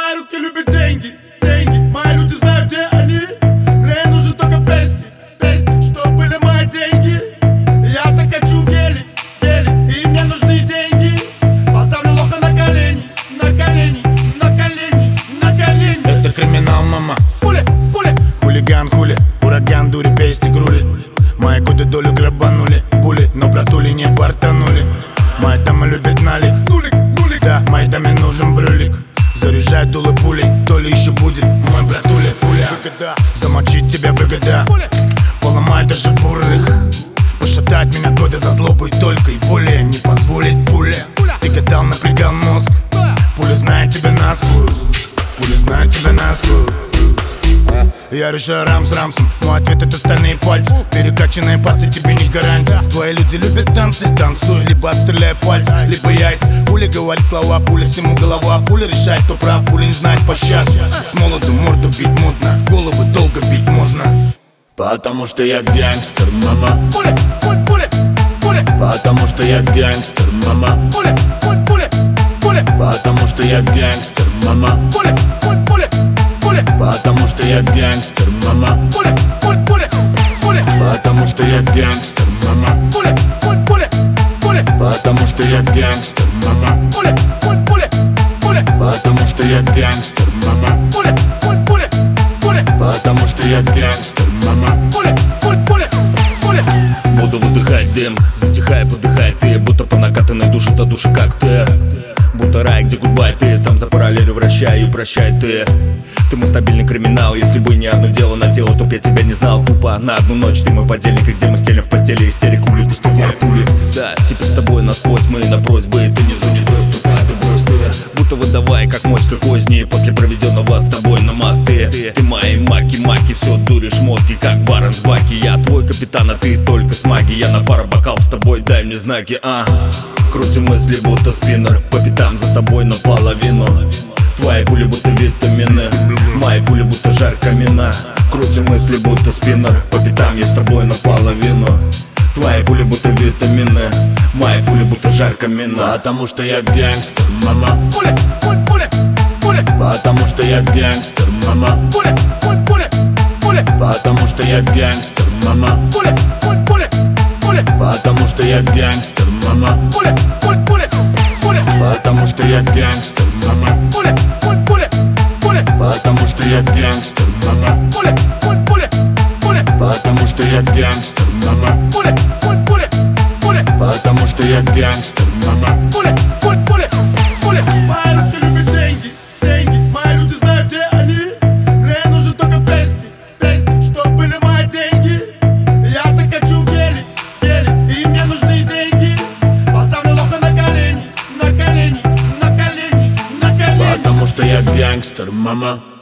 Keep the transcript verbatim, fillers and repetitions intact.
Мои руки любят деньги, деньги. Мои люди знают, где они. Мне нужен только песни, песни, чтоб были мои деньги. Я так хочу гели, гели, и мне нужны деньги. Поставлю лоха на колени, на колени, на колени, на колени. Это криминал, мама. Пули, пули. Хулиган, хули, ураган, дури, пейсти, грули. Мои годы долю грабанули, пули, но братули не бортанули. Мои дамы любят налик, Нулик, нулик. да, моей даме нужен брюлик. Заряжает дуло пулей, то ли еще будет мой братуля. Пуля, выгода, замочить тебя выгода. Пули. Поломать даже бурых. Пошатать меня годы за злобу и только и более не позволит пуля. Ты гадал, напрягал мозг. Пуля знает тебя насквозь. Пуля знает тебя насквозь. Я решаю рам с рамсом. Мой ответ — это стальные пальцы. Перекачанные пальцы тебе не гарантия. Твои люди любят танцы. Танцуй, либо отстреляй пальцы, либо яйца. Пуля говорит слова, пуля всему голова. Пуля решает, кто прав, пуля не знает пощады. С молоду морду бить модно, головы долго бить можно. Потому что я гангстер, мама. Пули, пули, пули, пули. Потому что я гангстер, мама. Пули, пули, пули, пули. Потому что я гангстер, мама. Пули, пули, пули, пули. Потому что я гангстер, мама. Пули, пули, пули, пули. Потому что я гангстер, мама. Пули, пули, пули, пули. Потому что я гангстер, мама. Пули, пули, пули, пули. Потому что я гангстер, мама. Пули, пули, пули, пули. Потому что я гангстер, мама. Пули, пули, пули, пули. Буду выдыхать дым, затихай, подыхай ты. Будто по накатанной душе до души, как ты. Будто рай, где гудбай ты. Там за параллелью вращай и прощай ты. Ты мой стабильный криминал. Если бы не одно дело на тело, то б я тебя не знал. Тупо на одну ночь ты мой подельник. И где мы стелим в постели истерику, хули, пустовая пули. Да, теперь с тобой насквозь мы на просьбы. Ты не зоне доступа, ты просто будто выдавай, как моська козни. После проведенного с тобой на мосты. Ты, ты мои маки-маки, все дуришь мозги, как барон с баки. Я твой капитан, а ты только с магией. Я на пару бокалов с тобой, дай мне знаки, а. Крутим мысли, будто спиннер. По пятам за тобой наполовину. Твои пули будто витамины, мои пули будто жар камина. Крутим мысли, будто спиннер. По пятам я с тобой наполовину. Твои пули будто витамины, мои пули будто жар камина. Потому что я гангстер, мама. Пули, пули, пули, пули. Потому что я гангстер, мама. Пули, пули, пули, пули. Потому что я гангстер, мама. Пули, пули, пули, пули. Потому что я гангстер, мама. Пули, пули, пули, пули. Потому что я гангстер, мама. Пули, пули, пули, пули. Потому что я гангстер, мама. Пули, пули, пули, пули. Потому что я гангстер, мама. Пули, пули, пули, пули. Потому что я гангстер, мама. Пули, пули, пули, пули. Мои руки любят деньги, деньги. Мои люди знают, где они. Мне нужен только песни, песни, чтоб были мои деньги. Я так хочу гели, гели, и мне нужны деньги. Поставлю лоха на колени, на колени, на колени, на колени. Потому что я гангстер, мама.